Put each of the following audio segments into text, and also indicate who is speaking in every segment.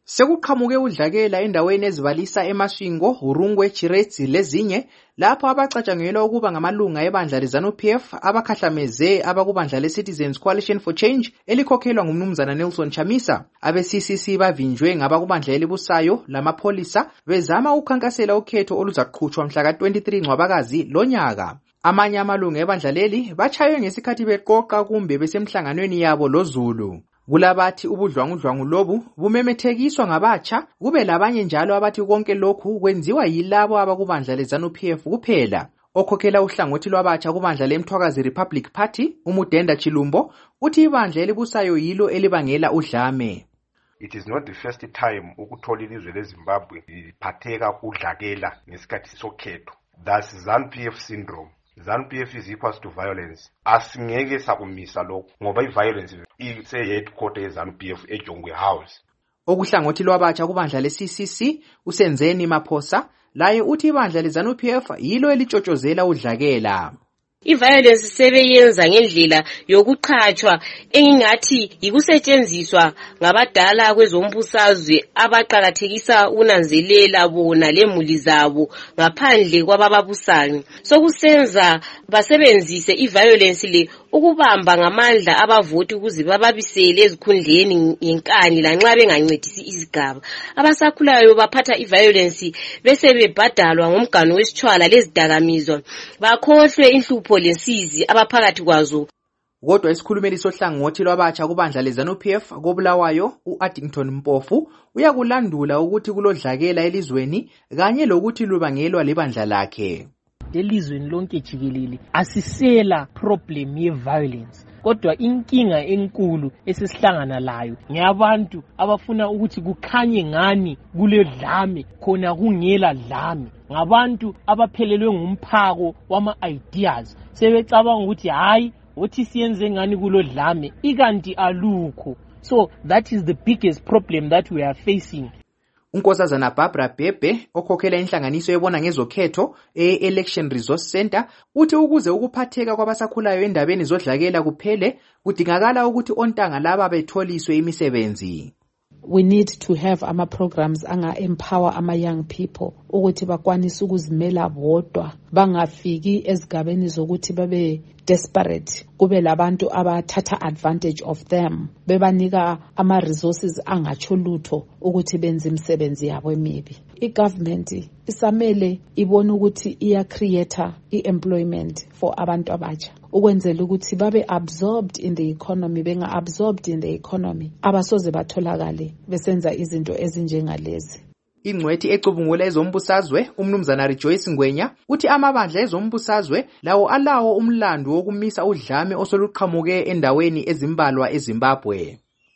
Speaker 1: Sekuqhamuke udlakela endaweni ezibalisa eMasvingo, Urungwe, Chiretsi lezinye lapho abacatshangelwa ukuba ngamalunga ebandla leZANU-PF abakhahlameze abakubandla leCitizens Coalition for Change elikhokhelwa ngumnumzana Nelson Chamisa. Abe-CCC bavinjwe ngabakubandla elibusayo lamapholisa bezama ukukhankasela ukhetho oluzaqhutshwa mhla ka-23 Ncwabakazi lonyaka. Amanye amalunga ebandla leli bachaywe ngesikhathi beqoqa kumbe besemhlanganweni yabo loZulu. Kulabathi ubudlwangudlwangu lobu bumemethekiswa ngabatsha, kube labanye njalo abathi konke lokhu kwenziwa yilabo abakubandla leZANU-PF kuphela. Okhokhela uhlangothi lwabatsha kubandla leMthwakazi Republic Party, uMudenda Chilumbo, uthi ibandla elibusayo yilo elibangela udlame.
Speaker 2: It is not the first time ukuthola ilizwe leZimbabwe liphatheka udlakela ngesikhathi sokhetho. That's ZANU-PF syndrome. ZANU-PF is equals to violence. Asingeke sakumisa lokho ngoba i-violence ise-headquarter ye-ZANU-PF eJongwe House.
Speaker 1: Okuhlangothi lwabatsha kubandla le-CCC uSenzeni Maphosa laye uthi ibandla leZANU-PF yilo elitshotshozela udlakela.
Speaker 3: I-violence sebeyenza ngendlela yokuqhatshwa engingathi yikusetshenziswa ngabadala kwezombusazwe abaqhakathekisa unanzelela bona lemuli zabo ngaphandle kwabababusayo. Sokusenza basebenzise i-violence le ukubamba ngamandla abavoti ukuze bababisele ezikhundleni ngenkani lanxa bengancedisi izigaba. Abasakhulayo baphatha i-violence bese bebhadalwa ngomgano wesitshwala lezidakamizwa bakhohlwe inhlupho lensizi abaphakathi kwazo.
Speaker 1: Kodwa isikhulumeli sohlangothi lwabatsha kubandla leZANU-PF koBulawayo u-Addington Mpofu uyakulandula ukuthi kulodlakela elizweni kanye lokuthi lubangelwa libandla lakhe.
Speaker 4: Elizweni lonke jikelele asisela problem ye-violence, kodwa inkinga enkulu esesihlangana layo ngeyabantu abafuna ukuthi kukhanye ngani kule dlame khona kungela dlame, ngabantu abaphelelwe ngumphako wama-ideas sebecabanga ukuthi hayi othi siyenze ngani kulo dlame ikanti alukho. So that is the biggest problem that we are facing.
Speaker 1: Unkosazana Barbara Bhebhe okhokhela inhlanganiso ebona ngezokhetho e-Election Resource Center uthi ukuze ukuphatheka kwabasakhulayo endabeni zodlakela kuphele kudingakala ukuthi ontanga laba betholiswe imisebenzi.
Speaker 5: We need to have programs anga-empower young people ukuthi bakwanise ukuzimela bodwa bangafiki ezigabeni zokuthi babe desperate, kube labantu abathatha advantage of them bebanika ama-resources angatsho lutho ukuthi benze imisebenzi yabo emibi. I-government isamele ibone ukuthi iya-create i-employment for abantu abatsha ukwenzela ukuthi babe absorbed in the economy, benga-absorbed in the economy abasoze batholakale besenza izinto ezinjengalezi.
Speaker 1: Ingcwethi ecubungula ezombusazwe umnumzana Rejoice Ngwenya uthi amabandla ezombusazwe lawo alawo umlando wokumisa udlame osoluqhamuke endaweni ezimbalwa eZimbabwe.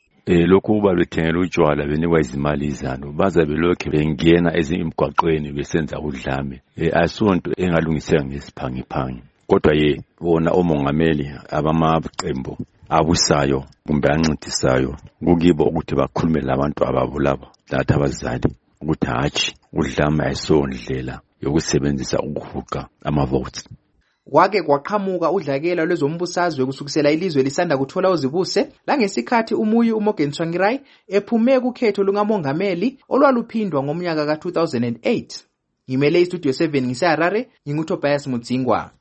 Speaker 6: Lokhu balwethengela utshwala benikwa izimali izanu baza belokhe bengena ezimgwaqweni besenza udlame. Asonto engalungiseka ngesiphangiphangi. Kodwa wona omongameli abamaqembu abusayo kumbe ancedisayo kukibo ukuthi bakhulume labantu ababulaba lathi abazali ukuthi hatshi udlame ayisondlela yokusebenzisa ukuhuqa amavotes.
Speaker 1: Kwake kwaqhamuka udlakela lwezombusazwe kusukisela ilizwe lisanda kuthola uzibuse langesikhathi umuyi uMorgan Tsvangirai ephume kukhetho lungamongameli olwaluphindwa ngomnyaka ka-2008. Ngimele iStudio 7 ngiseHarare, nginguTobias Mudzingwa.